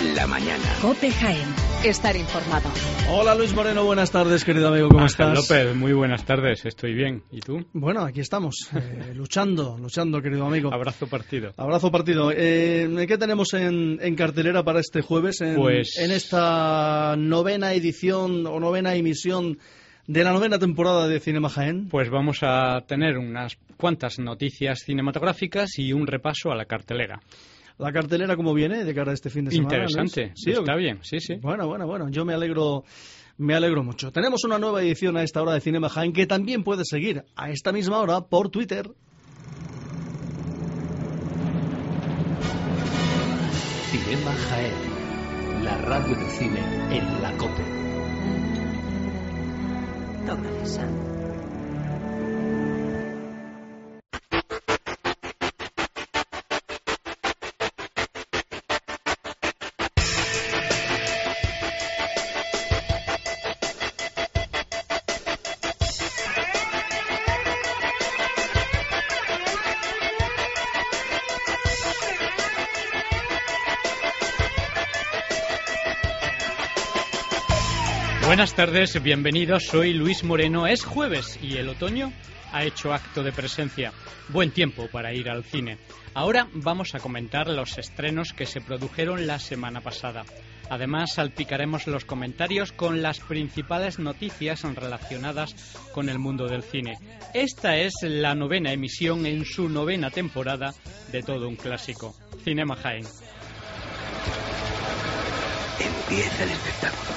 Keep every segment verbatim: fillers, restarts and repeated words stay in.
en la mañana. COPE Jaén. Estar informado. Hola Luis Moreno, buenas tardes, querido amigo, ¿cómo Ángel estás? López, muy buenas tardes, estoy bien. ¿Y tú? Bueno, aquí estamos, eh, luchando, luchando, querido amigo. Abrazo partido. Abrazo partido. Eh, ¿Qué tenemos en, en cartelera para este jueves? En, Pues... en esta novena edición o novena emisión de la novena temporada de Cinema Jaén. Pues vamos a tener unas cuantas noticias cinematográficas y un repaso a la cartelera. La cartelera, ¿cómo viene de cara a este fin de semana? Interesante, ¿Sí? está bien, sí, sí. Bueno, bueno, bueno, yo me alegro, me alegro mucho. Tenemos una nueva edición a esta hora de Cinema Jaén que también puedes seguir a esta misma hora por Twitter. Cinema Jaén, la radio de cine en la COPE. Toma esa. Buenas tardes, bienvenidos, soy Luis Moreno. Es jueves y el otoño ha hecho acto de presencia. Buen tiempo para ir al cine. Ahora vamos a comentar los estrenos que se produjeron la semana pasada. Además, salpicaremos los comentarios con las principales noticias relacionadas con el mundo del cine. Esta es la novena emisión en su novena temporada de todo un clásico, Cinema Jaén. Empieza el espectáculo.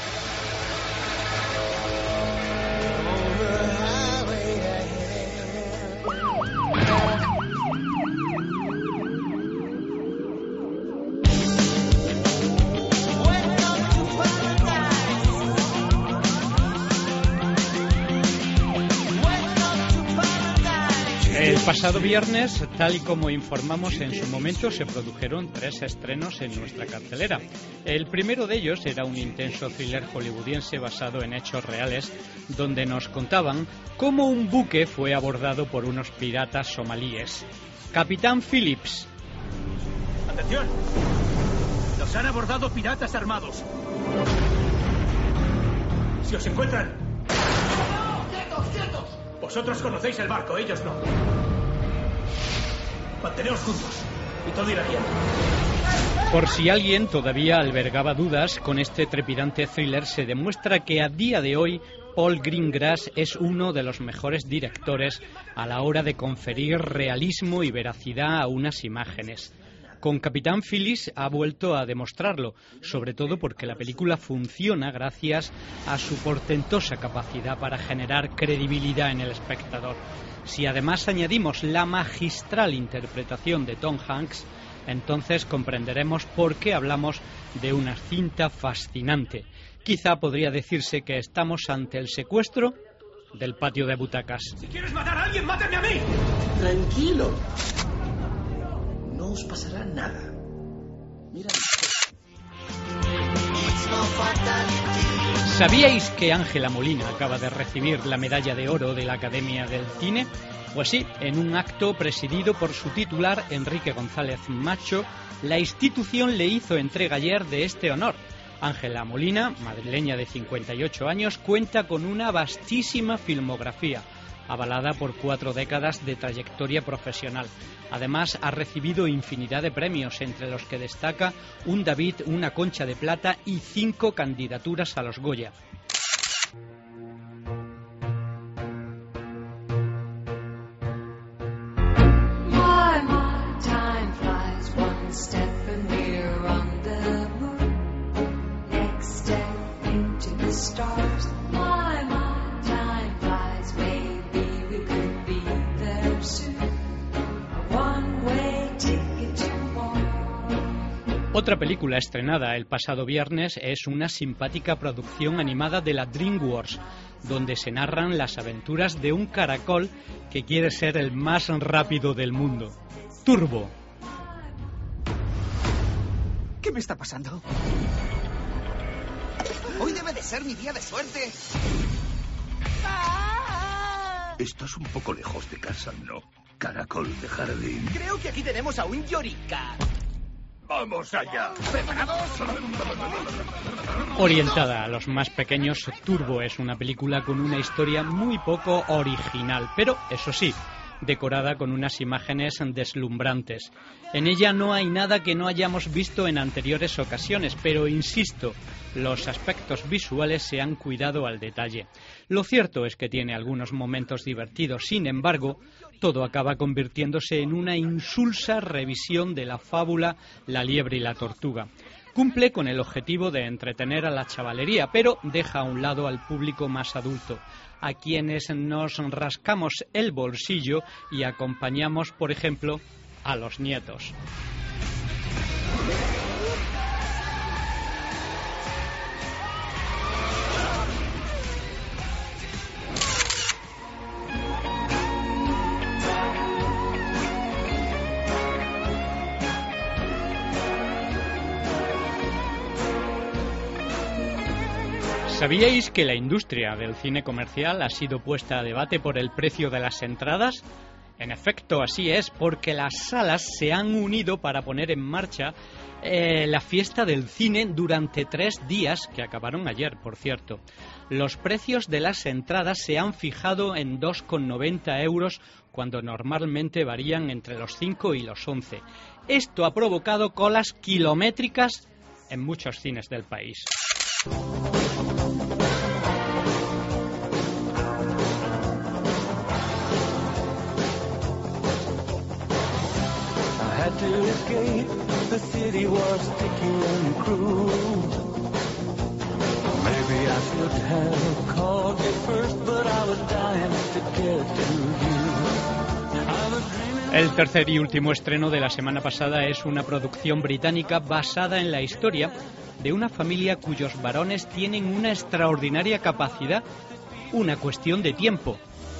El pasado viernes, tal y como informamos en su momento, se produjeron tres estrenos en nuestra cartelera. El primero de ellos era un intenso thriller hollywoodiense basado en hechos reales, donde nos contaban cómo un buque fue abordado por unos piratas somalíes. Capitán Phillips. ¡Atención! Nos han abordado piratas armados. Si os encuentran... ¡No! ¡Quietos, quietos! Vosotros conocéis el barco, ellos no. Manteneos juntos y todo irá bien. Por si alguien todavía albergaba dudas, con este trepidante thriller se demuestra que a día de hoy Paul Greengrass es uno de los mejores directores a la hora de conferir realismo y veracidad a unas imágenes. Con Capitán Phillips ha vuelto a demostrarlo, sobre todo porque la película funciona gracias a su portentosa capacidad para generar credibilidad en el espectador. Si además añadimos la magistral interpretación de Tom Hanks, entonces comprenderemos por qué hablamos de una cinta fascinante. Quizá podría decirse que estamos ante el secuestro del patio de butacas. Si quieres matar a alguien, mátame a mí. Tranquilo. No os pasará nada. Mira. ¿Sabíais que Ángela Molina acaba de recibir la medalla de oro de la Academia del Cine? Pues sí, en un acto presidido por su titular, Enrique González Macho, la institución le hizo entrega ayer de este honor. Ángela Molina, madrileña de cincuenta y ocho años, cuenta con una vastísima filmografía, avalada por cuatro décadas de trayectoria profesional. Además, ha recibido infinidad de premios, entre los que destaca un David, una Concha de Plata y cinco candidaturas a los Goya. Otra película estrenada el pasado viernes es una simpática producción animada de la DreamWorks, donde se narran las aventuras de un caracol que quiere ser el más rápido del mundo. Turbo. ¿Qué me está pasando? Hoy debe de ser mi día de suerte. Estás un poco lejos de casa, ¿no? Caracol de jardín. Creo que aquí tenemos a un Yorika. ¡Vamos allá! ¿Preparados? Orientada a los más pequeños, Turbo es una película con una historia muy poco original, pero, eso sí, decorada con unas imágenes deslumbrantes. En ella no hay nada que no hayamos visto en anteriores ocasiones, pero insisto, los aspectos visuales se han cuidado al detalle. Lo cierto es que tiene algunos momentos divertidos, sin embargo, todo acaba convirtiéndose en una insulsa revisión de la fábula La liebre y la tortuga. Cumple con el objetivo de entretener a la chavalería, pero deja a un lado al público más adulto, a quienes nos rascamos el bolsillo y acompañamos, por ejemplo, a los nietos. ¿Sabíais que la industria del cine comercial ha sido puesta a debate por el precio de las entradas? En efecto, así es, porque las salas se han unido para poner en marcha eh, la fiesta del cine durante tres días, que acabaron ayer, por cierto. Los precios de las entradas se han fijado en dos con noventa euros, cuando normalmente varían entre los cinco y los once. Esto ha provocado colas kilométricas en muchos cines del país. To escape, the city was sticky and cruel. Maybe I should have called you first, but I was dying to get to you. I was dreaming. El tercer y último estreno de la semana pasada es una producción británica basada en la historia de una familia cuyos varones tienen una extraordinaria capacidad, una cuestión de tiempo.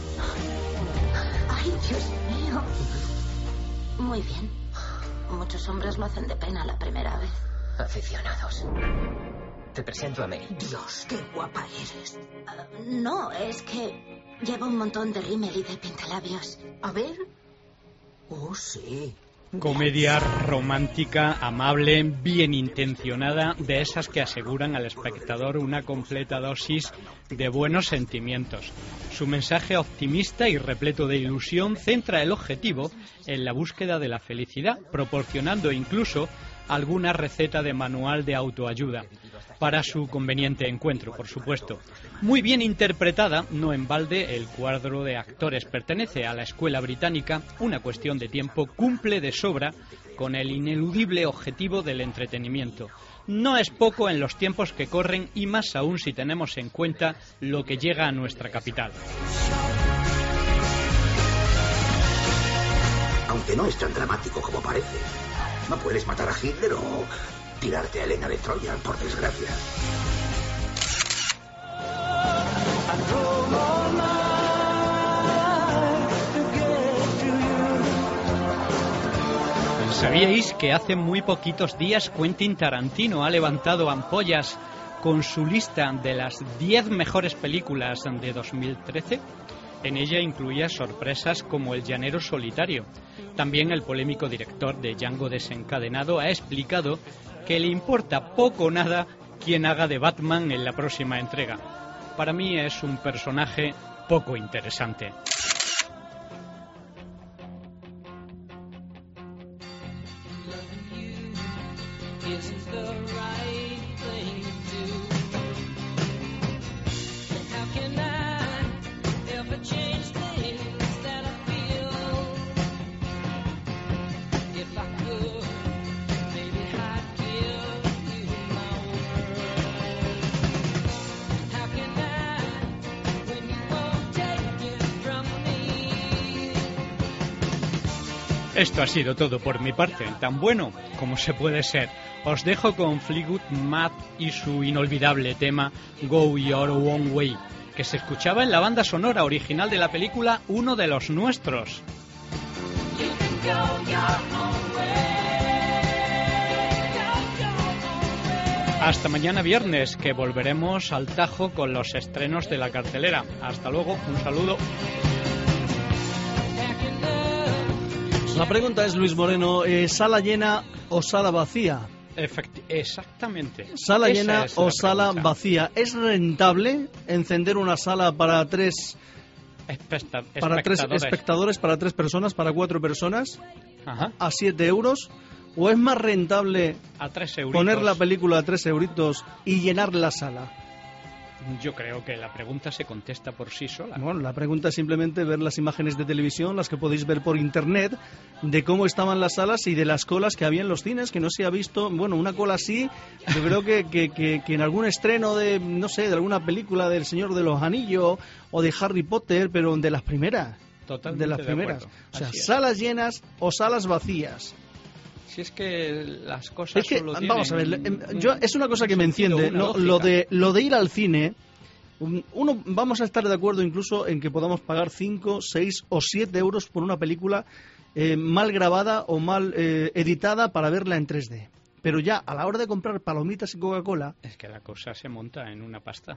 Ay, Dios mío. Muy bien. Muchos hombres lo hacen de pena la primera vez. Aficionados. Te presento a Mary. Dios, qué guapa eres. Uh, no, es que lleva un montón de rímel y de pintalabios. A ver. Oh, sí. Comedia romántica, amable, bien intencionada, de esas que aseguran al espectador una completa dosis de buenos sentimientos. Su mensaje optimista y repleto de ilusión centra el objetivo en la búsqueda de la felicidad, proporcionando incluso alguna receta de manual de autoayuda, para su conveniente encuentro, por supuesto. Muy bien interpretada, no en balde, el cuadro de actores pertenece a la escuela británica. Una cuestión de tiempo cumple de sobra con el ineludible objetivo del entretenimiento. No es poco en los tiempos que corren y más aún si tenemos en cuenta lo que llega a nuestra capital. Aunque no es tan dramático como parece. No puedes matar a Hitler o tirarte a Helena de Troya, por desgracia. ¿Sabíais que hace muy poquitos días Quentin Tarantino ha levantado ampollas con su lista de las diez mejores películas de dos mil trece? En ella incluía sorpresas como El llanero solitario. También el polémico director de Django desencadenado ha explicado que le importa poco o nada quién haga de Batman en la próxima entrega. Para mí es un personaje poco interesante. Esto ha sido todo por mi parte, tan bueno como se puede ser. Os dejo con Fleetwood Mac y su inolvidable tema Go Your Own Way, que se escuchaba en la banda sonora original de la película Uno de los Nuestros. Hasta mañana viernes, que volveremos al tajo con los estrenos de la cartelera. Hasta luego, un saludo. La pregunta es, Luis Moreno, eh, ¿sala llena o sala vacía? Efecti- exactamente. ¿Sala Esa llena es o la sala pregunta. vacía? ¿Es rentable encender una sala para tres, Especta- para tres espectadores. espectadores, para tres personas, para cuatro personas, Ajá. a siete euros? ¿O es más rentable A tres euritos. poner la película a tres euritos y llenar la sala? Yo creo que la pregunta se contesta por sí sola. Bueno, la pregunta es simplemente ver las imágenes de televisión, las que podéis ver por internet, de cómo estaban las salas y de las colas que había en los cines, que no se ha visto, bueno, una cola así, yo creo que, que, que, que en algún estreno de, no sé, de alguna película del Señor de los Anillos o de Harry Potter, pero de las primeras. Totalmente de las de primeras. acuerdo. O sea, Así es. salas llenas o salas vacías. Si es que las cosas Es que, solo vamos a ver, tienen em, yo, es una cosa que me sentido, enciende, una ¿no? lógica. Lo de, lo de ir al cine, um, uno vamos a estar de acuerdo incluso en que podamos pagar cinco, seis o siete euros por una película eh, mal grabada o mal eh, editada para verla en tres D. Pero ya a la hora de comprar palomitas y Coca-Cola, Es que la cosa se monta en una pasta.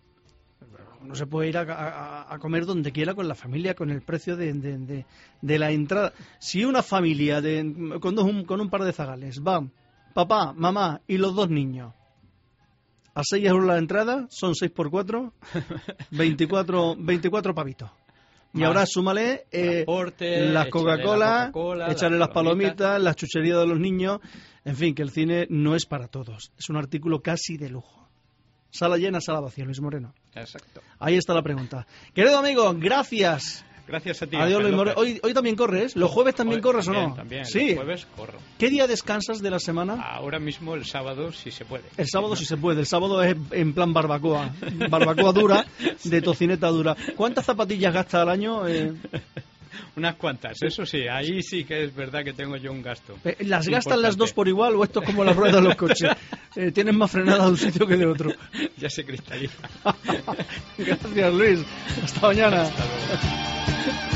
uno se puede ir a, a- a comer donde quiera con la familia, con el precio de, de- de- de la entrada. Si una familia de, con, dos- un, con un par de zagales va papá, mamá y los dos niños a seis euros la entrada, son seis por cuatro, veinticuatro, veinticuatro pavitos. Y Más ahora súmale eh, transporte, las échale Coca-Cola, la Coca-Cola, echarle las las palomitas, las chucherías de los niños. En fin, que el cine no es para todos. Es un artículo casi de lujo. Sala llena, sala vacía, Luis Moreno. Exacto. Ahí está la pregunta. Querido amigo, gracias. Gracias a ti. Adiós, Ángel Luis Moreno. López. Hoy, hoy también corres. ¿Los jueves también Hoy corres también, o no? También, Sí. los jueves corro. ¿Qué día descansas de la semana? Ahora mismo el sábado, si se puede. El sábado Si si se puede. El sábado es en plan barbacoa. Barbacoa dura, de tocineta dura. ¿Cuántas zapatillas gasta al año? Eh, Unas cuantas, eso sí, ahí sí que es verdad que tengo yo un gasto. Eh, ¿Las gastan Importante. las dos por igual o esto es como las ruedas de los coches? Eh, ¿Tienes más frenada de un sitio que de otro? Ya se cristaliza. Gracias, Luis. Hasta mañana. Hasta luego.